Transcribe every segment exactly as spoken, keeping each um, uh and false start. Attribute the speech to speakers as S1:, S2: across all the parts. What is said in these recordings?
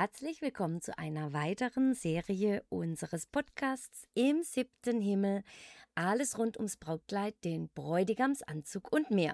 S1: Herzlich willkommen zu einer weiteren Serie unseres Podcasts Im siebten Himmel. Alles rund ums Brautkleid, den Bräutigamsanzug und mehr.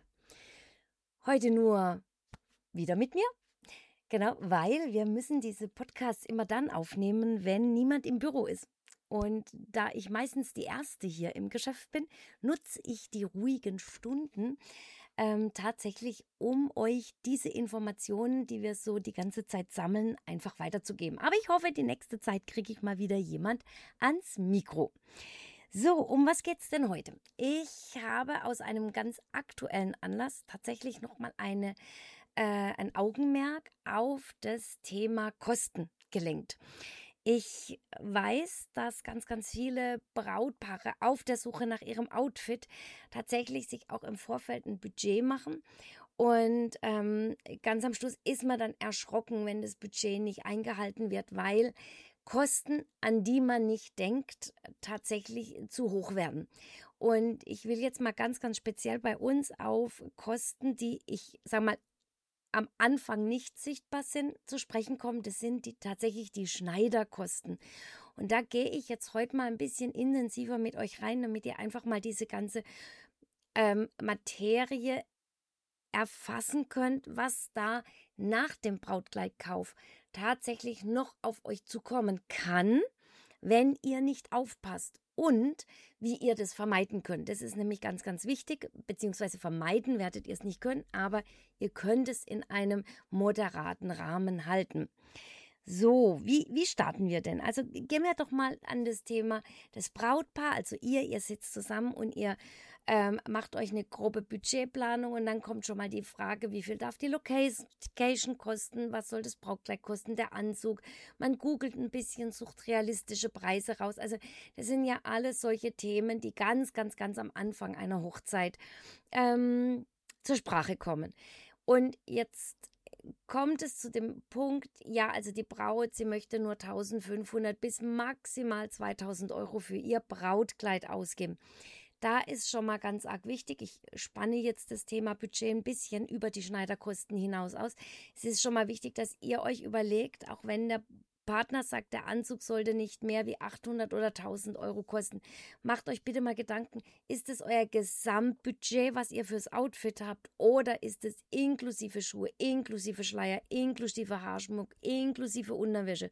S1: Heute nur wieder mit mir. Genau, weil wir müssen diese Podcasts immer dann aufnehmen, wenn niemand im Büro ist. Und da ich meistens die Erste hier im Geschäft bin, nutze ich die ruhigen Stunden ähm, tatsächlich, um euch diese Informationen, die wir so die ganze Zeit sammeln, einfach weiterzugeben. Aber ich hoffe, die nächste Zeit kriege ich mal wieder jemand ans Mikro. So, um was geht's denn heute? Ich habe aus einem ganz aktuellen Anlass tatsächlich nochmal eine, äh, ein Augenmerk auf das Thema Kosten gelenkt. Ich weiß, dass ganz, ganz viele Brautpaare auf der Suche nach ihrem Outfit tatsächlich sich auch im Vorfeld ein Budget machen. Und ähm, ganz am Schluss ist man dann erschrocken, wenn das Budget nicht eingehalten wird, weil Kosten, an die man nicht denkt, tatsächlich zu hoch werden. Und ich will jetzt mal ganz, ganz speziell bei uns auf Kosten, die ich, sag mal, am Anfang nicht sichtbar sind, zu sprechen kommen. Das sind die, tatsächlich die Schneiderkosten. Und da gehe ich jetzt heute mal ein bisschen intensiver mit euch rein, damit ihr einfach mal diese ganze ähm, Materie erfassen könnt, was da nach dem Brautkleidkauf tatsächlich noch auf euch zukommen kann, wenn ihr nicht aufpasst, und wie ihr das vermeiden könnt. Das ist nämlich ganz, ganz wichtig, beziehungsweise vermeiden werdet ihr es nicht können, aber ihr könnt es in einem moderaten Rahmen halten. So, wie, wie starten wir denn? Also gehen wir doch mal an das Thema das Brautpaar, also ihr, ihr sitzt zusammen und ihr ähm, macht euch eine grobe Budgetplanung und dann kommt schon mal die Frage, wie viel darf die Location kosten, was soll das Brautkleid kosten, der Anzug. Man googelt ein bisschen, sucht realistische Preise raus. Also das sind ja alles solche Themen, die ganz, ganz, ganz am Anfang einer Hochzeit ähm, zur Sprache kommen. Und jetzt kommt es zu dem Punkt, ja, also die Braut, sie möchte nur eintausendfünfhundert bis maximal zweitausend Euro für ihr Brautkleid ausgeben. Da ist schon mal ganz arg wichtig, ich spanne jetzt das Thema Budget ein bisschen über die Schneiderkosten hinaus aus. Es ist schon mal wichtig, dass ihr euch überlegt, auch wenn der Partner sagt, der Anzug sollte nicht mehr wie achthundert oder tausend Euro kosten. Macht euch bitte mal Gedanken, ist es euer Gesamtbudget, was ihr fürs Outfit habt, oder ist es inklusive Schuhe, inklusive Schleier, inklusive Haarschmuck, inklusive Unterwäsche?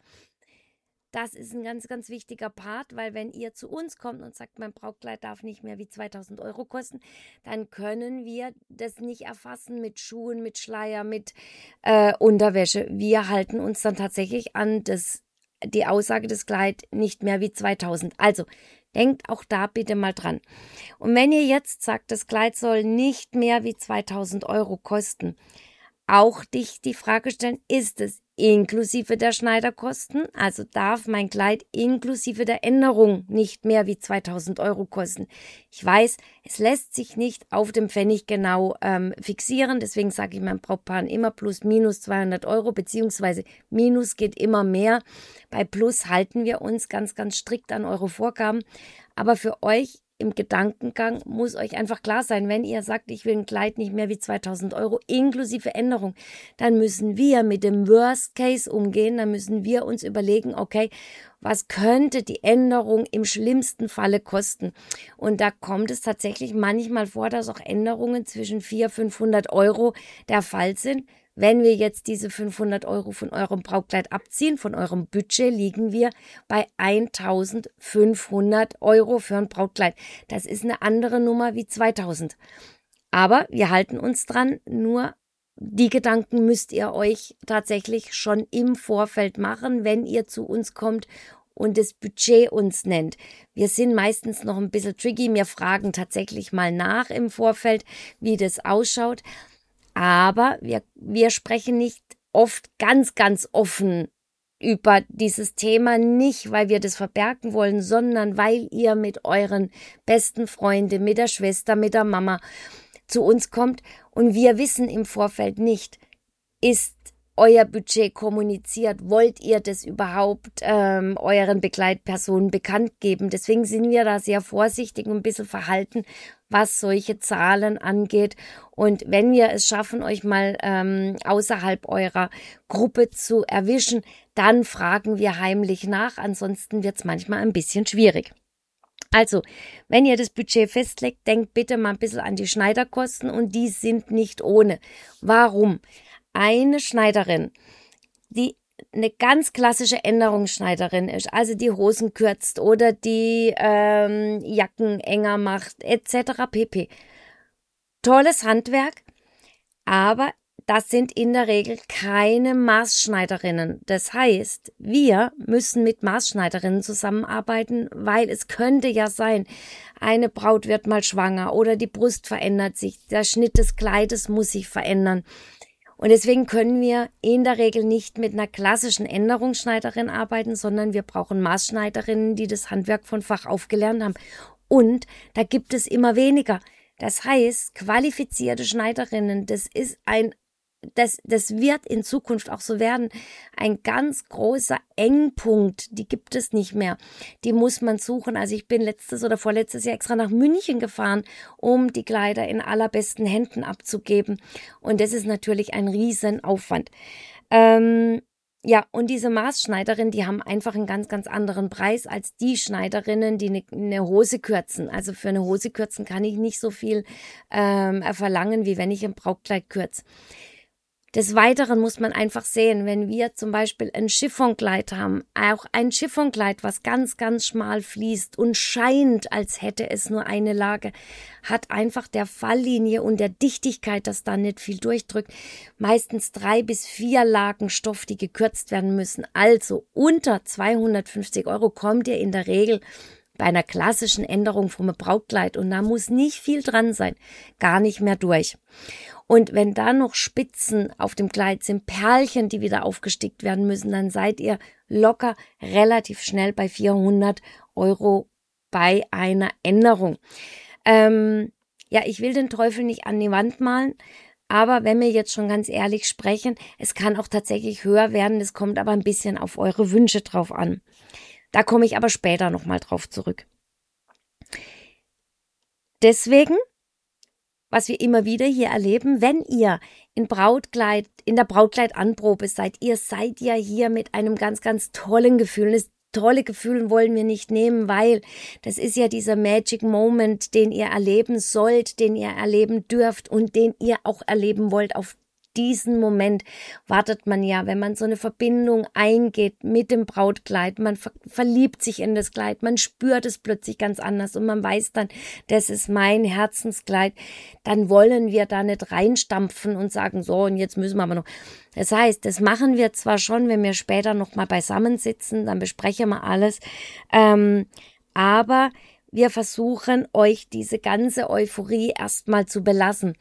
S1: Das ist ein ganz, ganz wichtiger Part, weil wenn ihr zu uns kommt und sagt, mein Brautkleid darf nicht mehr wie zweitausend Euro kosten, dann können wir das nicht erfassen mit Schuhen, mit Schleier, mit äh, Unterwäsche. Wir halten uns dann tatsächlich an das, die Aussage des Kleid nicht mehr wie zweitausend. Also denkt auch da bitte mal dran. Und wenn ihr jetzt sagt, das Kleid soll nicht mehr wie zweitausend Euro kosten, auch dich die Frage stellen, ist es inklusive der Schneiderkosten? Also darf mein Kleid inklusive der Änderung nicht mehr wie zweitausend Euro kosten? Ich weiß, es lässt sich nicht auf dem Pfennig genau ähm, fixieren, deswegen sage ich meinen Brautpaaren immer plus minus zweihundert Euro, beziehungsweise minus geht immer mehr. Bei plus halten wir uns ganz, ganz strikt an eure Vorgaben, aber für euch im Gedankengang muss euch einfach klar sein, wenn ihr sagt, ich will ein Kleid nicht mehr wie zweitausend Euro inklusive Änderung, dann müssen wir mit dem Worst Case umgehen, dann müssen wir uns überlegen, okay, was könnte die Änderung im schlimmsten Falle kosten? Und da kommt es tatsächlich manchmal vor, dass auch Änderungen zwischen vierhundert, fünfhundert Euro der Fall sind. Wenn wir jetzt diese fünfhundert Euro von eurem Brautkleid abziehen, von eurem Budget, liegen wir bei eintausendfünfhundert Euro für ein Brautkleid. Das ist eine andere Nummer wie zweitausend. Aber wir halten uns dran, nur die Gedanken müsst ihr euch tatsächlich schon im Vorfeld machen, wenn ihr zu uns kommt und das Budget uns nennt. Wir sind meistens noch ein bisschen tricky, wir fragen tatsächlich mal nach im Vorfeld, wie das ausschaut. Aber wir, wir sprechen nicht oft ganz, ganz offen über dieses Thema, nicht weil wir das verbergen wollen, sondern weil ihr mit euren besten Freunden, mit der Schwester, mit der Mama zu uns kommt und wir wissen im Vorfeld nicht, ist euer Budget kommuniziert? Wollt ihr das überhaupt ähm, euren Begleitpersonen bekannt geben? Deswegen sind wir da sehr vorsichtig und ein bisschen verhalten, was solche Zahlen angeht. Und wenn wir es schaffen, euch mal ähm, außerhalb eurer Gruppe zu erwischen, dann fragen wir heimlich nach. Ansonsten wird es manchmal ein bisschen schwierig. Also, wenn ihr das Budget festlegt, denkt bitte mal ein bisschen an die Schneiderkosten und die sind nicht ohne. Warum? Eine Schneiderin, die eine ganz klassische Änderungsschneiderin ist, also die Hosen kürzt oder die ähm, Jacken enger macht, et cetera pp. Tolles Handwerk, aber das sind in der Regel keine Maßschneiderinnen. Das heißt, wir müssen mit Maßschneiderinnen zusammenarbeiten, weil es könnte ja sein, eine Braut wird mal schwanger oder die Brust verändert sich, der Schnitt des Kleides muss sich verändern. Und deswegen können wir in der Regel nicht mit einer klassischen Änderungsschneiderin arbeiten, sondern wir brauchen Maßschneiderinnen, die das Handwerk von Fach auf gelernt haben. Und da gibt es immer weniger. Das heißt, qualifizierte Schneiderinnen, das ist ein Das, das wird in Zukunft auch so werden, ein ganz großer Engpunkt, die gibt es nicht mehr, die muss man suchen. Also ich bin letztes oder vorletztes Jahr extra nach München gefahren, um die Kleider in allerbesten Händen abzugeben und das ist natürlich ein Riesenaufwand. Ähm, ja, und diese Maßschneiderinnen, die haben einfach einen ganz, ganz anderen Preis als die Schneiderinnen, die eine, eine Hose kürzen. Also für eine Hose kürzen kann ich nicht so viel ähm, verlangen, wie wenn ich ein Brautkleid kürze. Des Weiteren muss man einfach sehen, wenn wir zum Beispiel ein Chiffonkleid haben, auch ein Chiffonkleid, was ganz, ganz schmal fließt und scheint, als hätte es nur eine Lage, hat einfach der Falllinie und der Dichtigkeit, dass da nicht viel durchdrückt, meistens drei bis vier Lagen Stoff, die gekürzt werden müssen. Also unter zweihundertfünfzig Euro kommt ihr in der Regel bei einer klassischen Änderung vom Brautkleid und da muss nicht viel dran sein, gar nicht mehr durch. Und wenn da noch Spitzen auf dem Kleid sind, Perlchen, die wieder aufgestickt werden müssen, dann seid ihr locker relativ schnell bei vierhundert Euro bei einer Änderung. Ähm, ja, ich will den Teufel nicht an die Wand malen, aber wenn wir jetzt schon ganz ehrlich sprechen, es kann auch tatsächlich höher werden, es kommt aber ein bisschen auf eure Wünsche drauf an. Da komme ich aber später nochmal drauf zurück. Deswegen, was wir immer wieder hier erleben, wenn ihr in Brautkleid, in der Brautkleidanprobe seid, ihr seid ja hier mit einem ganz, ganz tollen Gefühl. Das tolle Gefühl wollen wir nicht nehmen, weil das ist ja dieser Magic Moment, den ihr erleben sollt, den ihr erleben dürft und den ihr auch erleben wollt. Auf diesen Moment wartet man ja, wenn man so eine Verbindung eingeht mit dem Brautkleid, man ver- verliebt sich in das Kleid, man spürt es plötzlich ganz anders und man weiß dann, das ist mein Herzenskleid, dann wollen wir da nicht reinstampfen und sagen, so und jetzt müssen wir aber noch. Das heißt, das machen wir zwar schon, wenn wir später nochmal beisammen sitzen, dann besprechen wir alles, ähm, aber wir versuchen euch diese ganze Euphorie erstmal zu belassen.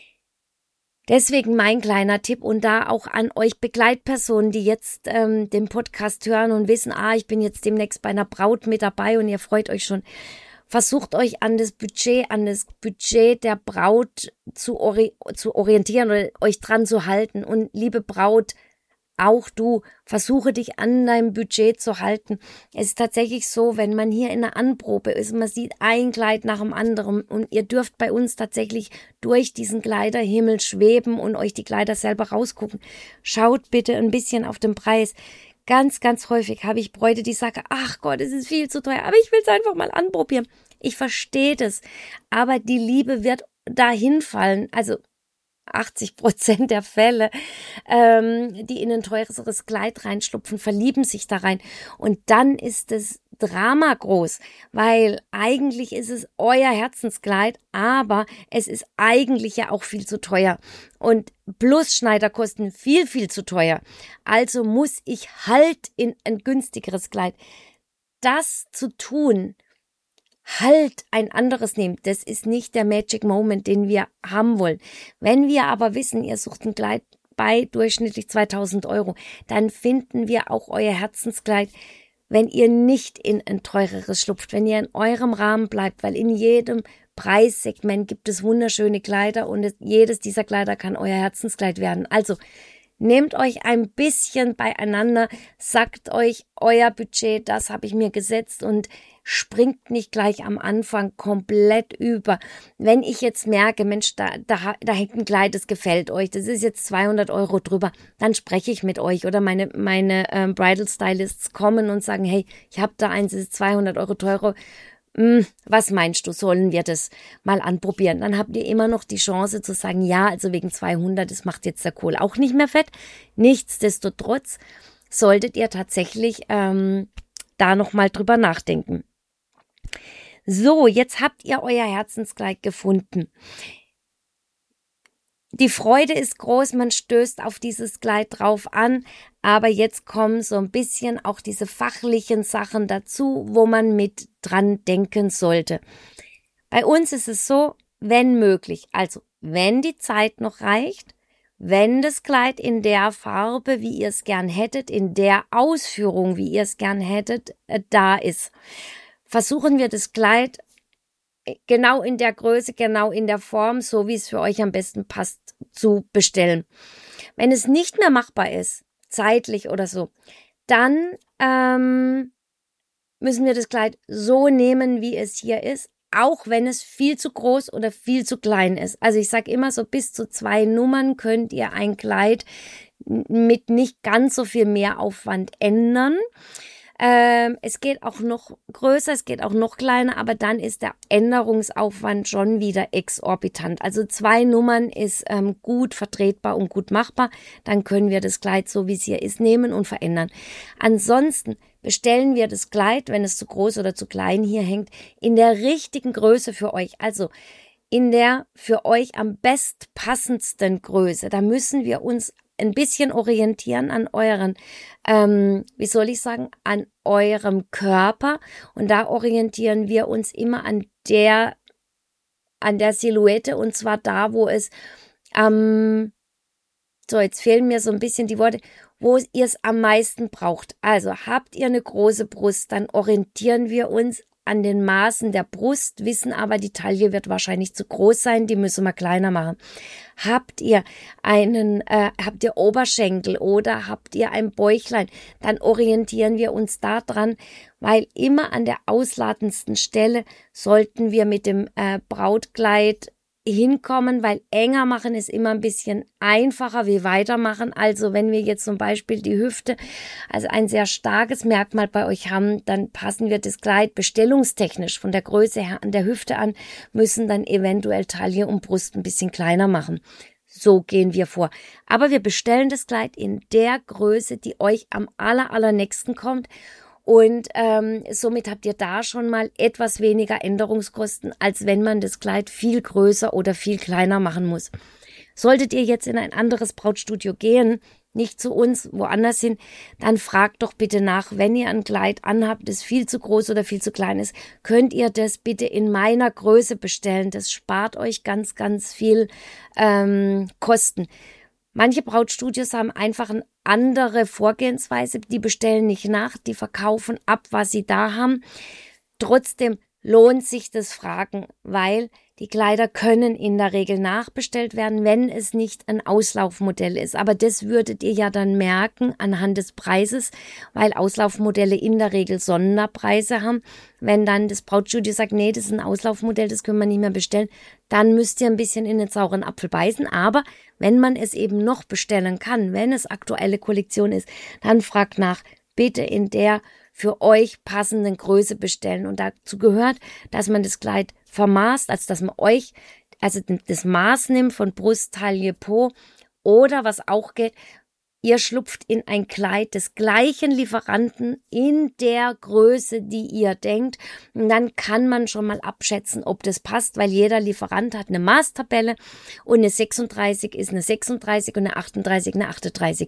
S1: Deswegen mein kleiner Tipp und da auch an euch Begleitpersonen, die jetzt ähm, den Podcast hören und wissen, ah, ich bin jetzt demnächst bei einer Braut mit dabei und ihr freut euch schon. Versucht euch an das Budget, an das Budget der Braut zu, ori- zu orientieren oder euch dran zu halten. Und liebe Braut, auch du, versuche dich an deinem Budget zu halten. Es ist tatsächlich so, wenn man hier in der Anprobe ist, man sieht ein Kleid nach dem anderen und ihr dürft bei uns tatsächlich durch diesen Kleiderhimmel schweben und euch die Kleider selber rausgucken. Schaut bitte ein bisschen auf den Preis. Ganz, ganz häufig habe ich Bräute, die sagen, ach Gott, es ist viel zu teuer, aber ich will es einfach mal anprobieren. Ich verstehe das, aber die Liebe wird dahin fallen, also achtzig Prozent der Fälle, ähm, die in ein teures Kleid reinschlupfen, verlieben sich da rein. Und dann ist das Drama groß, weil eigentlich ist es euer Herzenskleid, aber es ist eigentlich ja auch viel zu teuer. Und plus Schneiderkosten viel, viel zu teuer. Also muss ich halt in ein günstigeres Kleid. Das zu tun, halt ein anderes nehmen. Das ist nicht der Magic Moment, den wir haben wollen. Wenn wir aber wissen, ihr sucht ein Kleid bei durchschnittlich zweitausend Euro, dann finden wir auch euer Herzenskleid, wenn ihr nicht in ein teureres schlupft, wenn ihr in eurem Rahmen bleibt, weil in jedem Preissegment gibt es wunderschöne Kleider und es, jedes dieser Kleider kann euer Herzenskleid werden. Also Nehmt euch ein bisschen beieinander, sagt euch, euer Budget, das habe ich mir gesetzt und springt nicht gleich am Anfang komplett über. Wenn ich jetzt merke, Mensch, da, da, da hängt ein Kleid, das gefällt euch, das ist jetzt zweihundert Euro drüber, dann spreche ich mit euch oder meine, meine ähm, Bridal Stylists kommen und sagen, hey, ich habe da eins, das ist zweihundert Euro teurer. Hm, was meinst du, sollen wir das mal anprobieren? Dann habt ihr immer noch die Chance zu sagen, ja, also wegen zweihundert, das macht jetzt der Kohl auch nicht mehr fett. Nichtsdestotrotz solltet ihr tatsächlich ähm, da nochmal drüber nachdenken. So, jetzt habt ihr euer Herzenskleid gefunden. Die Freude ist groß, man stößt auf dieses Kleid drauf an, aber jetzt kommen so ein bisschen auch diese fachlichen Sachen dazu, wo man mit dran denken sollte. Bei uns ist es so, wenn möglich, also wenn die Zeit noch reicht, wenn das Kleid in der Farbe, wie ihr es gern hättet, in der Ausführung, wie ihr es gern hättet, äh, da ist, versuchen wir das Kleid genau in der Größe, genau in der Form, so wie es für euch am besten passt, zu bestellen. Wenn es nicht mehr machbar ist, zeitlich oder so, dann ähm, müssen wir das Kleid so nehmen, wie es hier ist, auch wenn es viel zu groß oder viel zu klein ist. Also ich sage immer so, bis zu zwei Nummern könnt ihr ein Kleid mit nicht ganz so viel Mehraufwand ändern. Ähm, es geht auch noch größer, es geht auch noch kleiner, aber dann ist der Änderungsaufwand schon wieder exorbitant. Also zwei Nummern ist ähm, gut vertretbar und gut machbar. Dann können wir das Kleid, so wie es hier ist, nehmen und verändern. Ansonsten bestellen wir das Kleid, wenn es zu groß oder zu klein hier hängt, in der richtigen Größe für euch. Also in der für euch am bestpassendsten Größe. Da müssen wir uns ein bisschen orientieren an euren, ähm, wie soll ich sagen, an eurem Körper. Und da orientieren wir uns immer an der, an der Silhouette, und zwar da, wo es, ähm, so jetzt fehlen mir so ein bisschen die Worte, wo ihr es am meisten braucht. Also habt ihr eine große Brust, dann orientieren wir uns an den Maßen der Brust, wissen aber, die Taille wird wahrscheinlich zu groß sein, die müssen wir kleiner machen. Habt ihr einen, äh, habt ihr Oberschenkel oder habt ihr ein Bäuchlein, dann orientieren wir uns da dran, weil immer an der ausladendsten Stelle sollten wir mit dem äh, Brautkleid hinkommen, weil enger machen ist immer ein bisschen einfacher wie weitermachen. Also wenn wir jetzt zum Beispiel die Hüfte, also ein sehr starkes Merkmal bei euch haben, dann passen wir das Kleid bestellungstechnisch von der Größe her an der Hüfte an, müssen dann eventuell Taille und Brust ein bisschen kleiner machen. So gehen wir vor. Aber wir bestellen das Kleid in der Größe, die euch am aller, allernächsten kommt. Und ähm, somit habt ihr da schon mal etwas weniger Änderungskosten, als wenn man das Kleid viel größer oder viel kleiner machen muss. Solltet ihr jetzt in ein anderes Brautstudio gehen, nicht zu uns, woanders hin, dann fragt doch bitte nach, wenn ihr ein Kleid anhabt, das viel zu groß oder viel zu klein ist, könnt ihr das bitte in meiner Größe bestellen. Das spart euch ganz, ganz viel ähm, Kosten. Manche Brautstudios haben einfach eine andere Vorgehensweise, die bestellen nicht nach, die verkaufen ab, was sie da haben. Trotzdem lohnt sich das Fragen, weil die Kleider können in der Regel nachbestellt werden, wenn es nicht ein Auslaufmodell ist. Aber das würdet ihr ja dann merken anhand des Preises, weil Auslaufmodelle in der Regel Sonderpreise haben. Wenn dann das Brautstudio sagt, nee, das ist ein Auslaufmodell, das können wir nicht mehr bestellen, dann müsst ihr ein bisschen in den sauren Apfel beißen. Aber wenn man es eben noch bestellen kann, wenn es aktuelle Kollektion ist, dann fragt nach, bitte in der für euch passenden Größe bestellen. Und dazu gehört, dass man das Kleid vermaßt, also dass man euch, also das Maß nimmt von Brust, Taille, Po, oder was auch geht, ihr schlupft in ein Kleid des gleichen Lieferanten in der Größe, die ihr denkt. Und dann kann man schon mal abschätzen, ob das passt, weil jeder Lieferant hat eine Maßtabelle und eine sechsunddreißig ist eine sechsunddreißig und eine achtunddreißig eine achtunddreißig.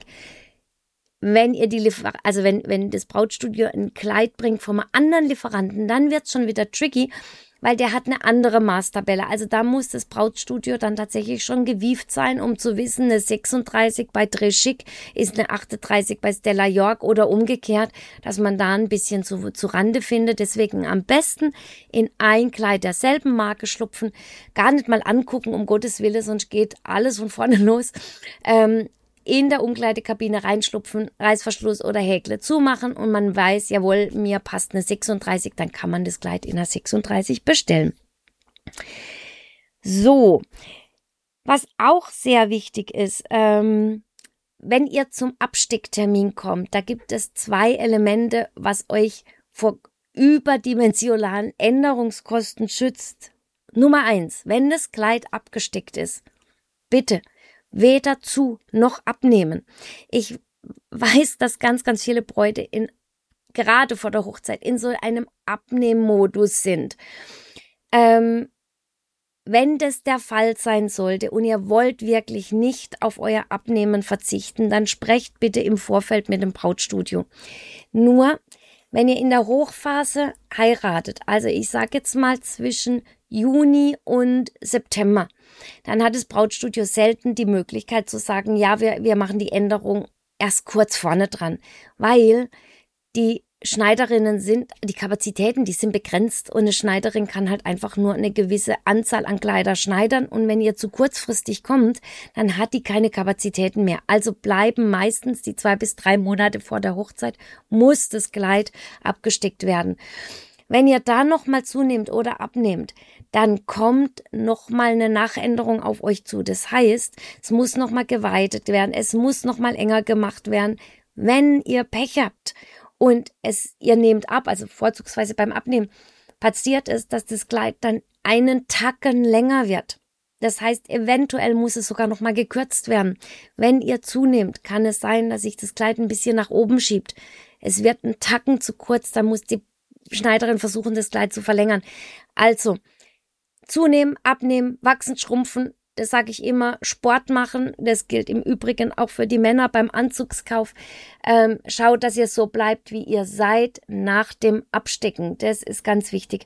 S1: Wenn ihr die Liefer also wenn, wenn das Brautstudio ein Kleid bringt vom anderen Lieferanten, dann wird es schon wieder tricky, weil der hat eine andere Maßtabelle. Also da muss das Brautstudio dann tatsächlich schon gewieft sein, um zu wissen, eine sechsunddreißig bei Très Chic ist eine achtunddreißig bei Stella York oder umgekehrt, dass man da ein bisschen zu, zu Rande findet. Deswegen am besten in ein Kleid derselben Marke schlupfen, gar nicht mal angucken, um Gottes Willen, sonst geht alles von vorne los. Ähm, in der Umkleidekabine reinschlupfen, Reißverschluss oder Häkle zumachen und man weiß, jawohl, mir passt eine sechsunddreißig, dann kann man das Kleid in einer sechsunddreißig bestellen. So, was auch sehr wichtig ist, ähm, wenn ihr zum Absticktermin kommt, da gibt es zwei Elemente, was euch vor überdimensionalen Änderungskosten schützt. Nummer eins, wenn das Kleid abgestickt ist, bitte weder zu noch abnehmen. Ich weiß, dass ganz, ganz viele Bräute in, gerade vor der Hochzeit in so einem Abnehmmodus sind. Ähm, wenn das der Fall sein sollte und ihr wollt wirklich nicht auf euer Abnehmen verzichten, dann sprecht bitte im Vorfeld mit dem Brautstudio. Nur, wenn ihr in der Hochphase heiratet, also ich sage jetzt mal zwischen Juni und September, dann hat das Brautstudio selten die Möglichkeit zu sagen, ja, wir, wir machen die Änderung erst kurz vorne dran, weil die Schneiderinnen sind, die Kapazitäten, die sind begrenzt und eine Schneiderin kann halt einfach nur eine gewisse Anzahl an Kleider schneidern und wenn ihr zu kurzfristig kommt, dann hat die keine Kapazitäten mehr. Also bleiben meistens die zwei bis drei Monate vor der Hochzeit, muss das Kleid abgestickt werden. Wenn ihr da nochmal zunehmt oder abnehmt, dann kommt nochmal eine Nachänderung auf euch zu. Das heißt, es muss nochmal geweitet werden, es muss nochmal enger gemacht werden. Wenn ihr Pech habt und es ihr nehmt ab, also vorzugsweise beim Abnehmen, passiert es, dass das Kleid dann einen Tacken länger wird. Das heißt, eventuell muss es sogar nochmal gekürzt werden. Wenn ihr zunehmt, kann es sein, dass sich das Kleid ein bisschen nach oben schiebt. Es wird ein Tacken zu kurz, dann muss die Schneiderin versuchen, das Kleid zu verlängern. Also, zunehmen, abnehmen, wachsen, schrumpfen, das sage ich immer, Sport machen, das gilt im Übrigen auch für die Männer beim Anzugskauf. Ähm, schaut, dass ihr so bleibt, wie ihr seid nach dem Abstecken, das ist ganz wichtig.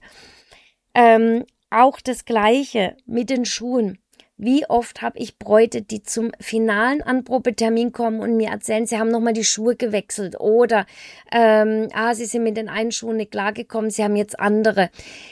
S1: Ähm, auch das Gleiche mit den Schuhen. Wie oft habe ich Bräute, die zum finalen Anprobetermin kommen und mir erzählen, sie haben nochmal die Schuhe gewechselt oder ähm, ah, sie sind mit den einen Schuhen nicht klargekommen, sie haben jetzt andere.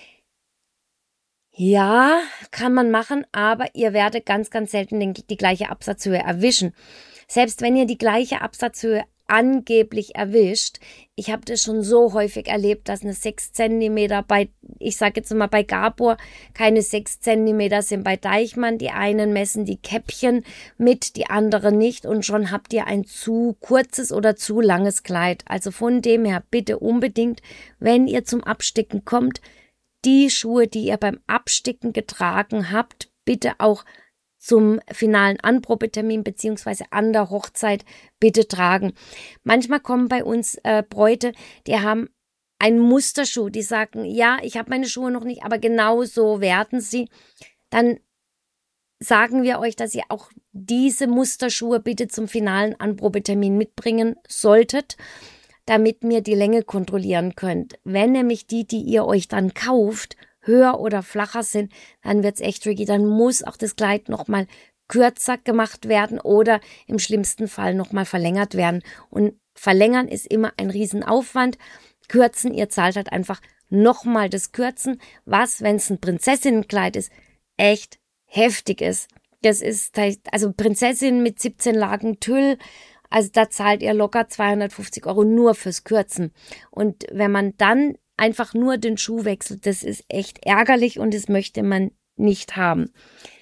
S1: Ja, kann man machen, aber ihr werdet ganz, ganz selten den, die gleiche Absatzhöhe erwischen. Selbst wenn ihr die gleiche Absatzhöhe angeblich erwischt, ich habe das schon so häufig erlebt, dass eine sechs Zentimeter bei, ich sage jetzt mal bei Gabor, keine sechs Zentimeter sind bei Deichmann. Die einen messen die Käppchen mit, die anderen nicht und schon habt ihr ein zu kurzes oder zu langes Kleid. Also von dem her bitte unbedingt, wenn ihr zum Absticken kommt, die Schuhe, die ihr beim Absticken getragen habt, bitte auch zum finalen Anprobetermin beziehungsweise an der Hochzeit bitte tragen. Manchmal kommen bei uns äh, Bräute, die haben einen Musterschuh, die sagen, ja, ich habe meine Schuhe noch nicht, aber genau so werden sie. Dann sagen wir euch, dass ihr auch diese Musterschuhe bitte zum finalen Anprobetermin mitbringen solltet, damit wir die Länge kontrollieren könnt. Wenn nämlich die, die ihr euch dann kauft, höher oder flacher sind, dann wird es echt tricky. Dann muss auch das Kleid nochmal kürzer gemacht werden oder im schlimmsten Fall nochmal verlängert werden. Und verlängern ist immer ein Riesenaufwand. Kürzen, ihr zahlt halt einfach nochmal das Kürzen, was, wenn es ein Prinzessinnenkleid ist, echt heftig ist. Das ist, also Prinzessin mit siebzehn Lagen Tüll, also da zahlt ihr locker zweihundertfünfzig Euro nur fürs Kürzen. Und wenn man dann einfach nur den Schuh wechselt, das ist echt ärgerlich und das möchte man nicht haben.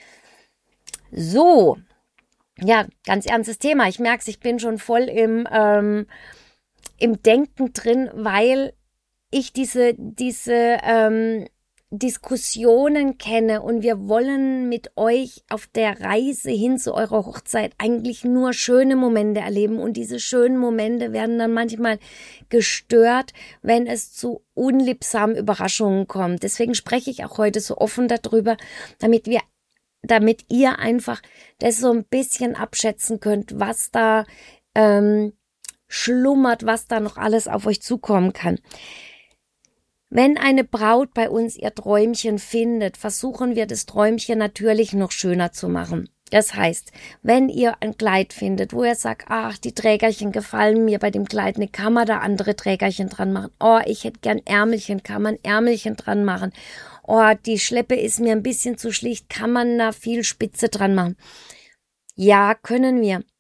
S1: So, ja, ganz ernstes Thema. Ich merke es, ich bin schon voll im, ähm, im Denken drin, weil ich diese, diese ähm, Diskussionen kenne und wir wollen mit euch auf der Reise hin zu eurer Hochzeit eigentlich nur schöne Momente erleben und diese schönen Momente werden dann manchmal gestört, wenn es zu unliebsamen Überraschungen kommt. Deswegen spreche ich auch heute so offen darüber, damit wir, damit ihr einfach das so ein bisschen abschätzen könnt, was da ähm, schlummert, was da noch alles auf euch zukommen kann. Wenn eine Braut bei uns ihr Träumchen findet, versuchen wir das Träumchen natürlich noch schöner zu machen. Das heißt, wenn ihr ein Kleid findet, wo ihr sagt, ach, die Trägerchen gefallen mir bei dem Kleid, ne, kann man da andere Trägerchen dran machen. Oh, ich hätte gern Ärmelchen, kann man Ärmelchen dran machen. Oh, die Schleppe ist mir ein bisschen zu schlicht, kann man da viel Spitze dran machen. Ja, können wir.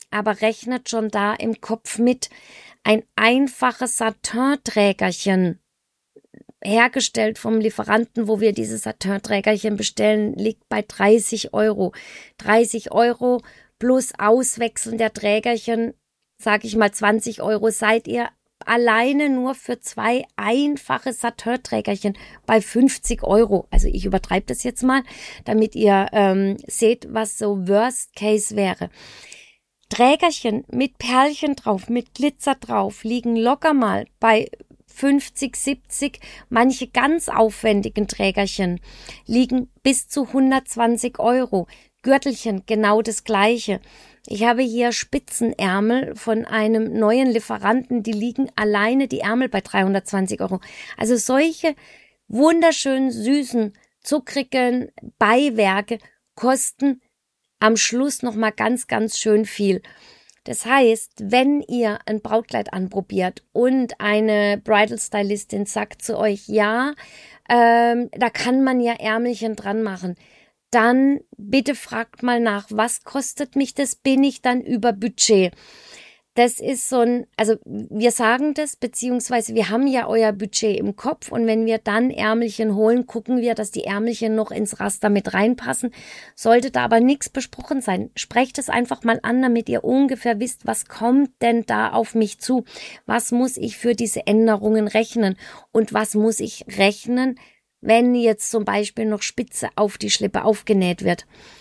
S1: aber rechnet schon da im Kopf mit. Ein einfaches Satin-Trägerchen, hergestellt vom Lieferanten, wo wir diese Satin-Trägerchen bestellen, liegt bei dreißig Euro. dreißig Euro plus Auswechseln der Trägerchen, sage ich mal zwanzig Euro, seid ihr alleine nur für zwei einfache Satin-Trägerchen bei fünfzig Euro. Also ich übertreibe das jetzt mal, damit ihr ähm, seht, was so Worst Case wäre. Trägerchen mit Perlchen drauf, mit Glitzer drauf, liegen locker mal bei fünfzig, siebzig, manche ganz aufwendigen Trägerchen liegen bis zu hundertzwanzig Euro. Gürtelchen, genau das Gleiche. Ich habe hier Spitzenärmel von einem neuen Lieferanten, die liegen alleine die Ärmel bei dreihundertzwanzig Euro. Also solche wunderschönen, süßen, zuckrigen Beiwerke kosten am Schluss nochmal ganz, ganz schön viel. Das heißt, wenn ihr ein Brautkleid anprobiert und eine Bridal Stylistin sagt zu euch, ja, ähm, da kann man ja Ärmelchen dran machen, dann bitte fragt mal nach, was kostet mich das, bin ich dann über Budget? Das ist so ein, also wir sagen das, beziehungsweise wir haben ja euer Budget im Kopf und wenn wir dann Ärmelchen holen, gucken wir, dass die Ärmelchen noch ins Raster mit reinpassen. Sollte da aber nichts besprochen sein, sprecht es einfach mal an, damit ihr ungefähr wisst, was kommt denn da auf mich zu? Was muss ich für diese Änderungen rechnen? Und was muss ich rechnen, wenn jetzt zum Beispiel noch Spitze auf die Schlippe aufgenäht wird?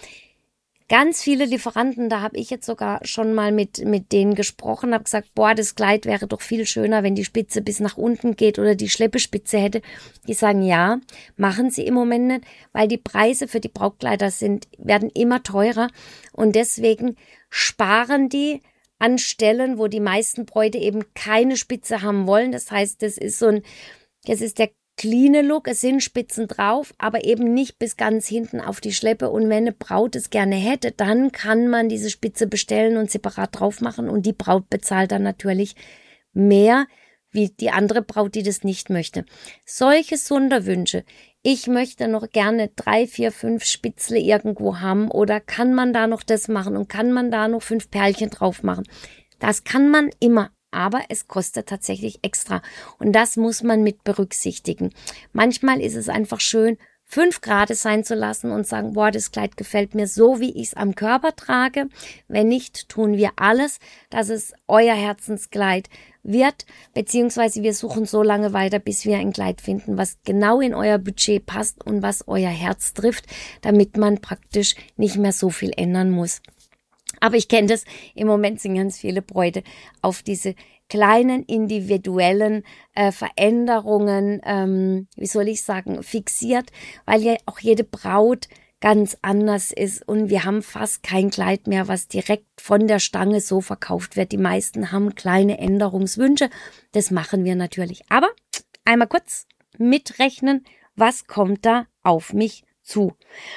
S1: Ganz viele Lieferanten, da habe ich jetzt sogar schon mal mit, mit denen gesprochen, habe gesagt, boah, das Kleid wäre doch viel schöner, wenn die Spitze bis nach unten geht oder die Schleppespitze hätte. Die sagen, ja, machen sie im Moment nicht, weil die Preise für die Brautkleider sind, werden immer teurer und deswegen sparen die an Stellen, wo die meisten Bräute eben keine Spitze haben wollen. Das heißt, das ist so ein, das ist der cleane Look, es sind Spitzen drauf, aber eben nicht bis ganz hinten auf die Schleppe. Und wenn eine Braut es gerne hätte, dann kann man diese Spitze bestellen und separat drauf machen und die Braut bezahlt dann natürlich mehr wie die andere Braut, die das nicht möchte. Solche Sonderwünsche, ich möchte noch gerne drei, vier, fünf Spitzle irgendwo haben oder kann man da noch das machen und kann man da noch fünf Perlchen drauf machen. Das kann man immer. Aber es kostet tatsächlich extra und das muss man mit berücksichtigen. Manchmal ist es einfach schön, fünf Grad sein zu lassen und sagen, boah, das Kleid gefällt mir so, wie ich es am Körper trage. Wenn nicht, tun wir alles, dass es euer Herzenskleid wird, beziehungsweise wir suchen so lange weiter, bis wir ein Kleid finden, was genau in euer Budget passt und was euer Herz trifft, damit man praktisch nicht mehr so viel ändern muss. Aber ich kenne das, im Moment sind ganz viele Bräute auf diese kleinen individuellen äh, Veränderungen, ähm, wie soll ich sagen, fixiert, weil ja auch jede Braut ganz anders ist und wir haben fast kein Kleid mehr, was direkt von der Stange so verkauft wird. Die meisten haben kleine Änderungswünsche, das machen wir natürlich. Aber einmal kurz mitrechnen, was kommt da auf mich zu?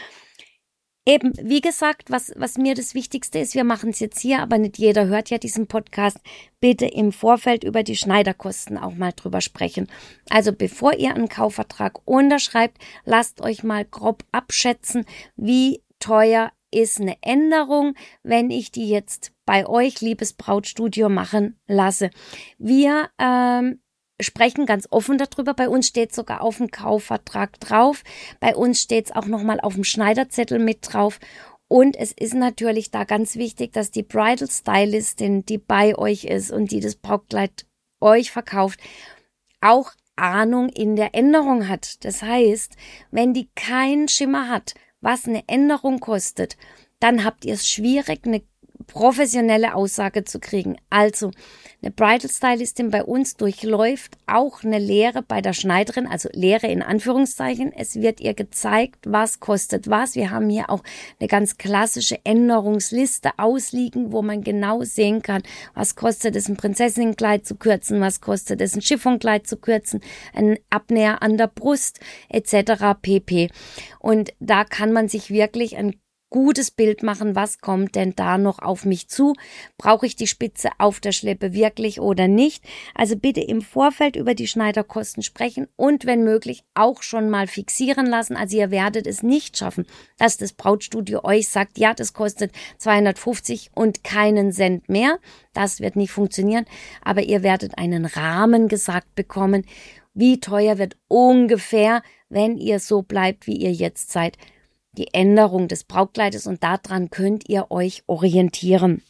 S1: Eben, wie gesagt, was, was mir das Wichtigste ist, wir machen es jetzt hier, aber nicht jeder hört ja diesen Podcast, bitte im Vorfeld über die Schneiderkosten auch mal drüber sprechen. Also bevor ihr einen Kaufvertrag unterschreibt, lasst euch mal grob abschätzen, wie teuer ist eine Änderung, wenn ich die jetzt bei euch, liebes Brautstudio, machen lasse. Wir ähm, sprechen ganz offen darüber. Bei uns steht sogar auf dem Kaufvertrag drauf. Bei uns steht es auch nochmal auf dem Schneiderzettel mit drauf. Und es ist natürlich da ganz wichtig, dass die Bridal Stylistin, die bei euch ist und die das Brautkleid euch verkauft, auch Ahnung in der Änderung hat. Das heißt, wenn die keinen Schimmer hat, was eine Änderung kostet, dann habt ihr es schwierig, eine professionelle Aussage zu kriegen. Also eine Bridal Stylistin bei uns durchläuft auch eine Lehre bei der Schneiderin, also Lehre in Anführungszeichen. Es wird ihr gezeigt, was kostet was. Wir haben hier auch eine ganz klassische Änderungsliste ausliegen, wo man genau sehen kann, was kostet es, ein Prinzessinnenkleid zu kürzen, was kostet es, ein Chiffonkleid zu kürzen, ein Abnäher an der Brust et cetera pp. Und da kann man sich wirklich ein gutes Bild machen, was kommt denn da noch auf mich zu? Brauche ich die Spitze auf der Schleppe wirklich oder nicht? Also bitte im Vorfeld über die Schneiderkosten sprechen und wenn möglich auch schon mal fixieren lassen. Also ihr werdet es nicht schaffen, dass das Brautstudio euch sagt, ja, das kostet zweihundertfünfzig und keinen Cent mehr. Das wird nicht funktionieren, aber ihr werdet einen Rahmen gesagt bekommen, wie teuer wird ungefähr, wenn ihr so bleibt, wie ihr jetzt seid, die Änderung des Brautkleides und daran könnt ihr euch orientieren.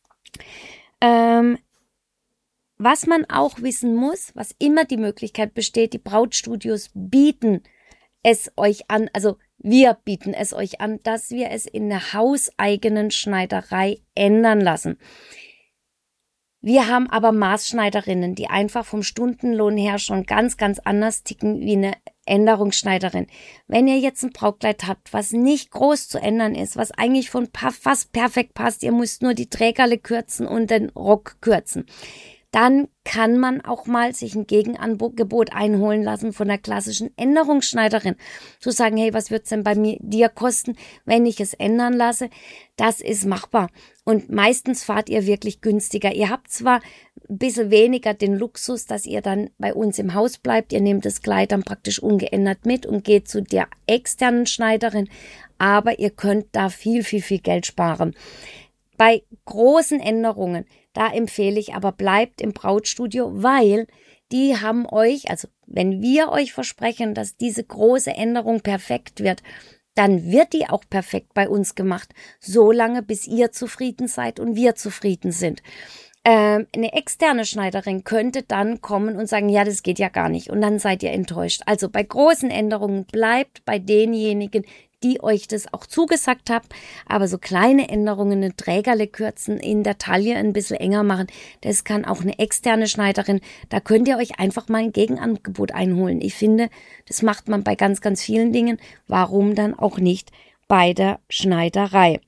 S1: Ähm, was man auch wissen muss, was immer die Möglichkeit besteht, die Brautstudios bieten es euch an, also wir bieten es euch an, dass wir es in der hauseigenen Schneiderei ändern lassen. Wir haben aber Maßschneiderinnen, die einfach vom Stundenlohn her schon ganz, ganz anders ticken wie eine Änderungsschneiderin. Wenn ihr jetzt ein Brautkleid habt, was nicht groß zu ändern ist, was eigentlich von fast perfekt passt, ihr müsst nur die Trägerle kürzen und den Rock kürzen, dann kann man auch mal sich ein Gegenangebot einholen lassen von der klassischen Änderungsschneiderin. Zu sagen, hey, was wird es denn bei mir dir kosten, wenn ich es ändern lasse? Das ist machbar. Und meistens fahrt ihr wirklich günstiger. Ihr habt zwar ein bisschen weniger den Luxus, dass ihr dann bei uns im Haus bleibt. Ihr nehmt das Kleid dann praktisch ungeändert mit und geht zu der externen Schneiderin. Aber ihr könnt da viel, viel, viel Geld sparen. Bei großen Änderungen, da empfehle ich aber, bleibt im Brautstudio, weil die haben euch, also wenn wir euch versprechen, dass diese große Änderung perfekt wird, dann wird die auch perfekt bei uns gemacht, solange bis ihr zufrieden seid und wir zufrieden sind. Ähm, eine externe Schneiderin könnte dann kommen und sagen, ja, das geht ja gar nicht und dann seid ihr enttäuscht. Also bei großen Änderungen bleibt bei denjenigen, die euch das auch zugesagt haben, aber so kleine Änderungen, eine Trägerle kürzen, in der Taille ein bisschen enger machen, das kann auch eine externe Schneiderin, da könnt ihr euch einfach mal ein Gegenangebot einholen. Ich finde, das macht man bei ganz, ganz vielen Dingen, warum dann auch nicht bei der Schneiderei.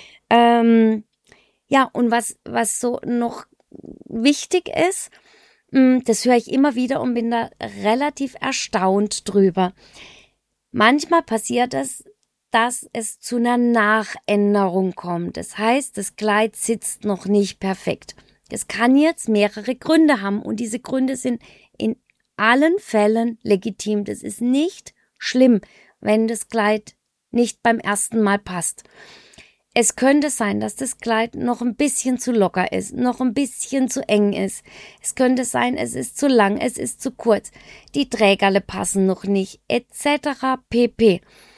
S1: Ähm, ja, und was, was so noch wichtig ist, das höre ich immer wieder und bin da relativ erstaunt drüber. Manchmal passiert es, dass es zu einer Nachänderung kommt. Das heißt, das Kleid sitzt noch nicht perfekt. Das kann jetzt mehrere Gründe haben und diese Gründe sind in allen Fällen legitim. Das ist nicht schlimm, wenn das Kleid nicht beim ersten Mal passt. Es könnte sein, dass das Kleid noch ein bisschen zu locker ist, noch ein bisschen zu eng ist. Es könnte sein, es ist zu lang, es ist zu kurz. Die Trägerle passen noch nicht, et cetera pp.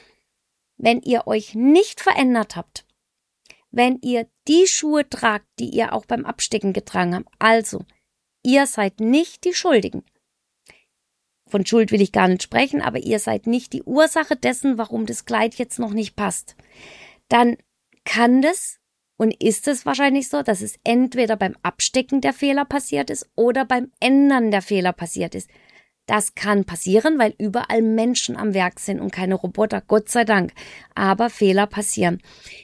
S1: Wenn ihr euch nicht verändert habt, wenn ihr die Schuhe tragt, die ihr auch beim Abstecken getragen habt, also ihr seid nicht die Schuldigen. Von Schuld will ich gar nicht sprechen, aber ihr seid nicht die Ursache dessen, warum das Kleid jetzt noch nicht passt. Dann kann das und ist es wahrscheinlich so, dass es entweder beim Abstecken der Fehler passiert ist oder beim Ändern der Fehler passiert ist. Das kann passieren, weil überall Menschen am Werk sind und keine Roboter, Gott sei Dank. Aber Fehler passieren.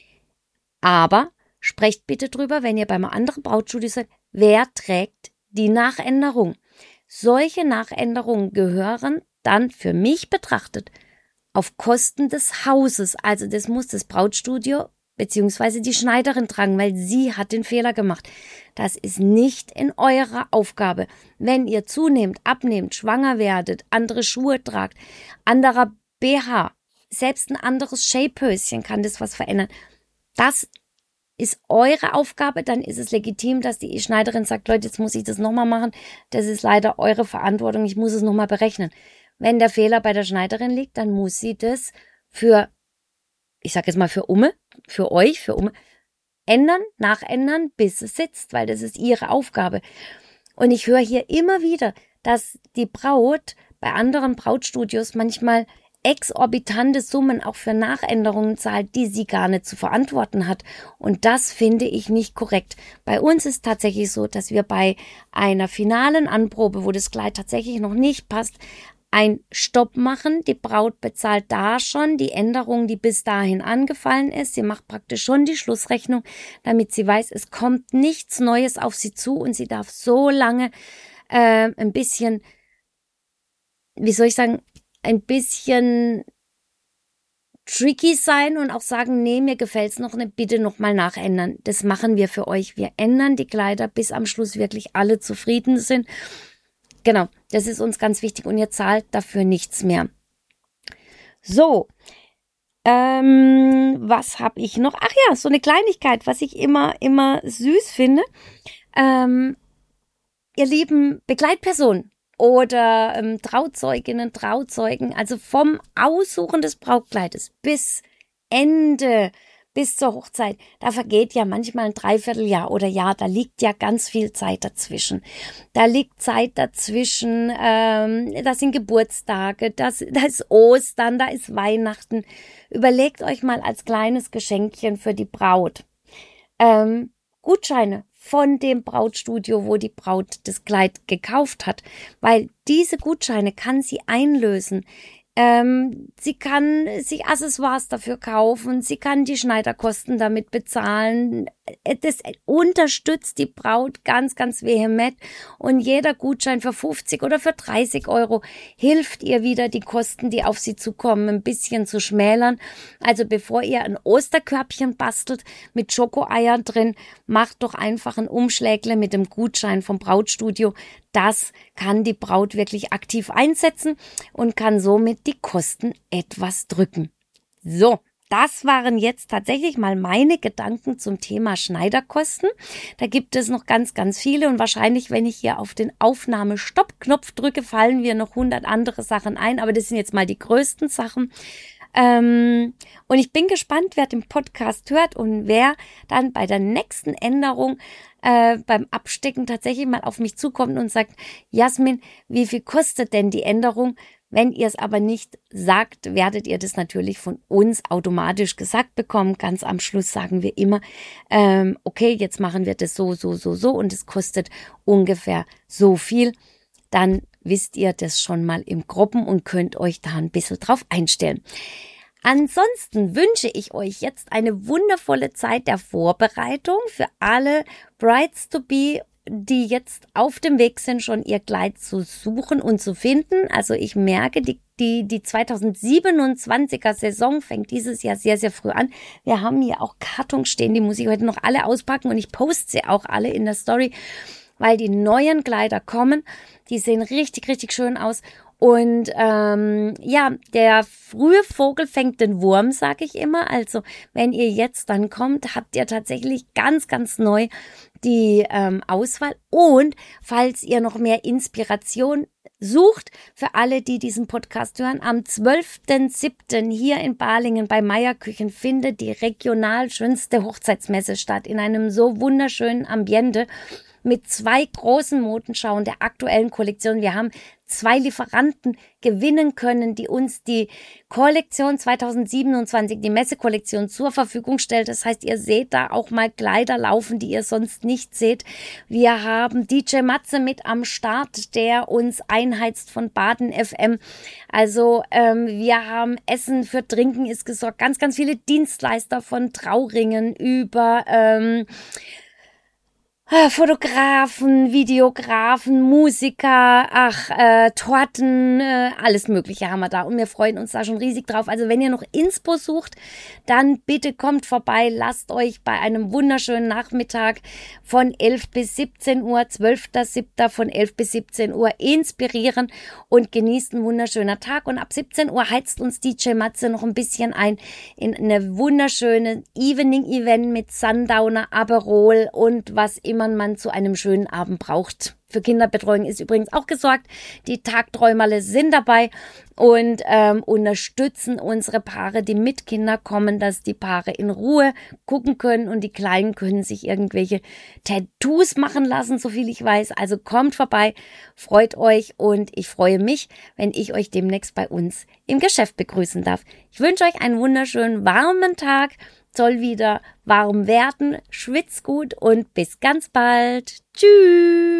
S1: Aber sprecht bitte drüber, wenn ihr beim anderen Brautstudio seid, wer trägt die Nachänderung? Solche Nachänderungen gehören dann für mich betrachtet auf Kosten des Hauses. Also das muss das Brautstudio beziehungsweise die Schneiderin tragen, weil sie hat den Fehler gemacht. Das ist nicht in eurer Aufgabe. Wenn ihr zunehmt, abnehmt, schwanger werdet, andere Schuhe tragt, anderer B H, selbst ein anderes Shapehöschen kann das was verändern. Das ist eure Aufgabe, dann ist es legitim, dass die Schneiderin sagt, Leute, jetzt muss ich das nochmal machen. Das ist leider eure Verantwortung, ich muss es nochmal berechnen. Wenn der Fehler bei der Schneiderin liegt, dann muss sie das für, ich sage jetzt mal für Umme, für euch, für Umme, ändern, nachändern, bis es sitzt, weil das ist ihre Aufgabe. Und ich höre hier immer wieder, dass die Braut bei anderen Brautstudios manchmal exorbitante Summen auch für Nachänderungen zahlt, die sie gar nicht zu verantworten hat. Und das finde ich nicht korrekt. Bei uns ist tatsächlich so, dass wir bei einer finalen Anprobe, wo das Kleid tatsächlich noch nicht passt, ein Stopp machen. Die Braut bezahlt da schon die Änderung, die bis dahin angefallen ist. Sie macht praktisch schon die Schlussrechnung, damit sie weiß, es kommt nichts Neues auf sie zu und sie darf so lange äh, ein bisschen, wie soll ich sagen, ein bisschen tricky sein und auch sagen, nee, mir gefällt es noch nicht, bitte nochmal nachändern. Das machen wir für euch. Wir ändern die Kleider, bis am Schluss wirklich alle zufrieden sind. Genau, das ist uns ganz wichtig und ihr zahlt dafür nichts mehr. So, ähm, was habe ich noch? Ach ja, so eine Kleinigkeit, was ich immer, immer süß finde. Ähm, ihr lieben Begleitpersonen oder ähm, Trauzeuginnen, Trauzeugen, also vom Aussuchen des Brautkleides bis Ende, bis zur Hochzeit, da vergeht ja manchmal ein Dreivierteljahr oder Jahr, da liegt ja ganz viel Zeit dazwischen. Da liegt Zeit dazwischen, ähm, das sind Geburtstage, das, das ist Ostern, da ist Weihnachten. Überlegt euch mal als kleines Geschenkchen für die Braut ähm, Gutscheine von dem Brautstudio, wo die Braut das Kleid gekauft hat, weil diese Gutscheine kann sie einlösen. Ähm, sie kann sich Accessoires dafür kaufen, sie kann die Schneiderkosten damit bezahlen. Das unterstützt die Braut ganz, ganz vehement und jeder Gutschein für fünfzig oder für dreißig Euro hilft ihr wieder, die Kosten, die auf sie zukommen, ein bisschen zu schmälern. Also bevor ihr ein Osterkörbchen bastelt mit Schokoeiern drin, macht doch einfach ein Umschlägle mit dem Gutschein vom Brautstudio. Das kann die Braut wirklich aktiv einsetzen und kann somit die Kosten etwas drücken. So, das waren jetzt tatsächlich mal meine Gedanken zum Thema Schneiderkosten. Da gibt es noch ganz, ganz viele und wahrscheinlich, wenn ich hier auf den Aufnahme-Stopp-Knopf drücke, fallen mir noch hundert andere Sachen ein, aber das sind jetzt mal die größten Sachen. Ähm, und ich bin gespannt, wer den Podcast hört und wer dann bei der nächsten Änderung äh, beim Abstecken tatsächlich mal auf mich zukommt und sagt, Jasmin, wie viel kostet denn die Änderung? Wenn ihr es aber nicht sagt, werdet ihr das natürlich von uns automatisch gesagt bekommen. Ganz am Schluss sagen wir immer, ähm, okay, jetzt machen wir das so, so, so, so und es kostet ungefähr so viel. Dann wisst ihr das schon mal im Groben und könnt euch da ein bisschen drauf einstellen. Ansonsten wünsche ich euch jetzt eine wundervolle Zeit der Vorbereitung für alle Brides-to-be, die jetzt auf dem Weg sind, schon ihr Kleid zu suchen und zu finden. Also ich merke, die, die, die zweitausendsiebenundzwanziger Saison fängt dieses Jahr sehr, sehr früh an. Wir haben hier auch Kartons stehen, die muss ich heute noch alle auspacken und ich poste sie auch alle in der Story, weil die neuen Kleider kommen. Die sehen richtig, richtig schön aus. Und ähm, ja, der frühe Vogel fängt den Wurm, sage ich immer. Also wenn ihr jetzt dann kommt, habt ihr tatsächlich ganz, ganz neu die ähm, Auswahl. Und falls ihr noch mehr Inspiration sucht, für alle, die diesen Podcast hören, am zwölften siebten hier in Balingen bei Meierküchen findet die regional schönste Hochzeitsmesse statt, in einem so wunderschönen Ambiente mit zwei großen Modenschauen der aktuellen Kollektion. Wir haben zwei Lieferanten gewinnen können, die uns die Kollektion zweitausendsiebenundzwanzig, die Messekollektion zur Verfügung stellt. Das heißt, ihr seht da auch mal Kleider laufen, die ihr sonst nicht seht. Wir haben D J Matze mit am Start, der uns einheizt von Baden F M. Also ähm, wir haben Essen für Trinken ist gesorgt. Ganz, ganz viele Dienstleister von Trauringen über ähm, Fotografen, Videografen, Musiker, ach, äh, Torten, äh, alles Mögliche haben wir da und wir freuen uns da schon riesig drauf. Also wenn ihr noch Inspo sucht, dann bitte kommt vorbei, lasst euch bei einem wunderschönen Nachmittag von elf bis siebzehn Uhr, zwölften siebten von elf bis siebzehn Uhr inspirieren und genießt einen wunderschönen Tag und ab siebzehn Uhr heizt uns D J Matze noch ein bisschen ein in eine wunderschöne Evening-Event mit Sundowner, Aperol und was immer man zu einem schönen Abend braucht. Für Kinderbetreuung ist übrigens auch gesorgt. Die Tagträumerle sind dabei und ähm, unterstützen unsere Paare, die mit Kindern kommen, dass die Paare in Ruhe gucken können und die Kleinen können sich irgendwelche Tattoos machen lassen, so viel ich weiß. Also kommt vorbei, freut euch und ich freue mich, wenn ich euch demnächst bei uns im Geschäft begrüßen darf. Ich wünsche euch einen wunderschönen warmen Tag. Soll wieder warm werden, schwitzt gut und bis ganz bald. Tschüss!